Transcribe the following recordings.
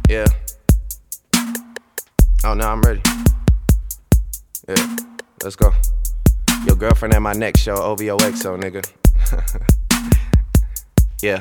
Yeah. Oh, no, I'm ready. Yeah, let's go. Your girlfriend at my next show, OVOXO, nigga. Yeah.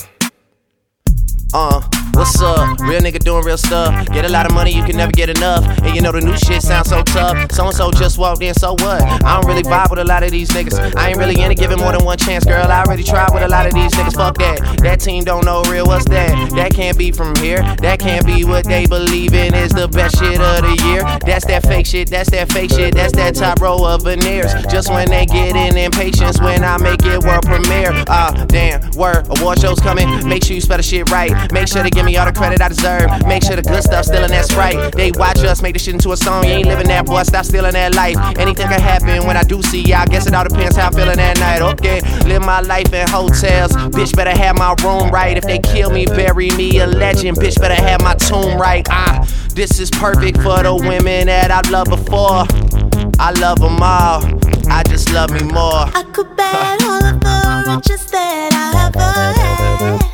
What's up? Real nigga doing real stuff. Get a lot of money, you can never get enough. And you know the new shit sounds so tough. So-and-so just walked in, so what? I don't really vibe with a lot of these niggas. I ain't really into giving more than one chance, girl. I already tried with a lot of these niggas. Fuck that. That team don't know real, what's that? That can't be from here. That can't be what they believe in is the best shit of the year. That's that fake shit, that's that fake shit. That's that top row of veneers. Just when they get in impatience when I make it world premiere. Damn, word, award shows coming. Make sure you spell the shit right. Make sure to give me all the credit I deserve. Make sure the good stuff still in that Sprite. They watch us make this shit into a song. You ain't living that, boy, stop stealing that life. Anything can happen when I do see ya. I guess it all depends how I'm feeling that night. Okay, live my life in hotels. Bitch better have my room right. If they kill me, bury me a legend. Bitch better have my tomb right. This is perfect for the women that I've loved before. I love them all, I just love me more. I could bet all of the riches that I ever had.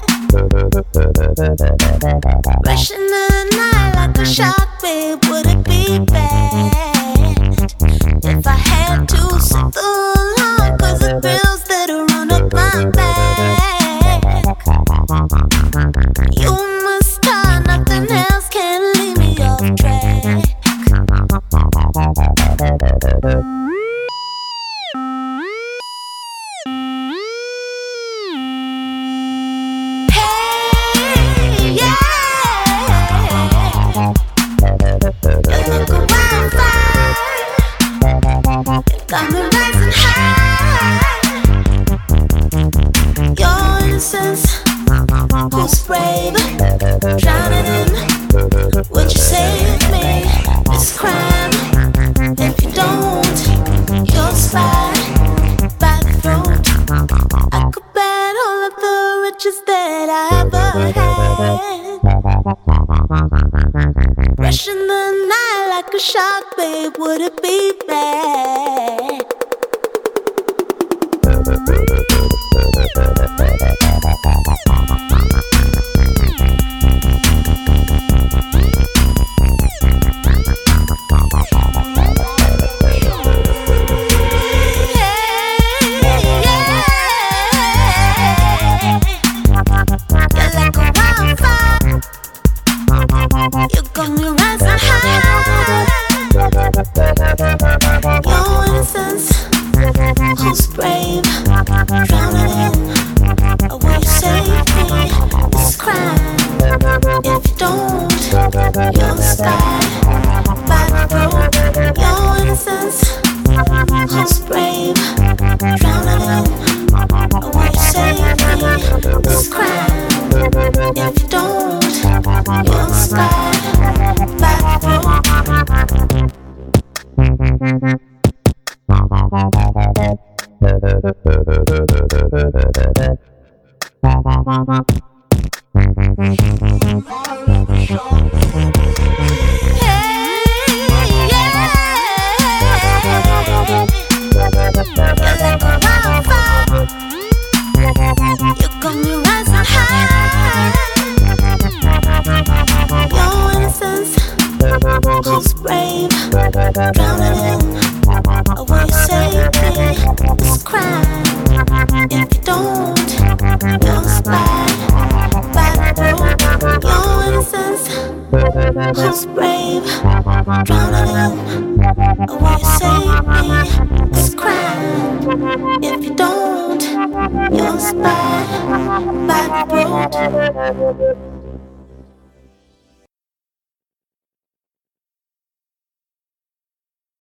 Rushing in the night like a shark, babe, would it be bad if I had to sit alone? Cause the thrills that'll run up my back. You must start, nothing else can leave me off track. Got me rising high. Your innocence, who's brave, drowning in. Would you save me this crime? If you don't, you'll slide by the throat. I could bet all of the riches that I ever had. Rushing the night like a shark, babe, would it be bad? You got me rising high. Your innocence, who's brave, drowning in. Will you save me this crime? If you don't, you'll slide by the road. Your innocence, who's brave, drowning in. Will you save me this crime? If you don't, you'll slide by the road. You got me rising high. Your innocence, who's brave, drowning in. Will you save me this crime? If you don't, you'll slide by the road. Your innocence, who's brave, drowning in. Will you save me this crime? If you don't, you'll slide by the road.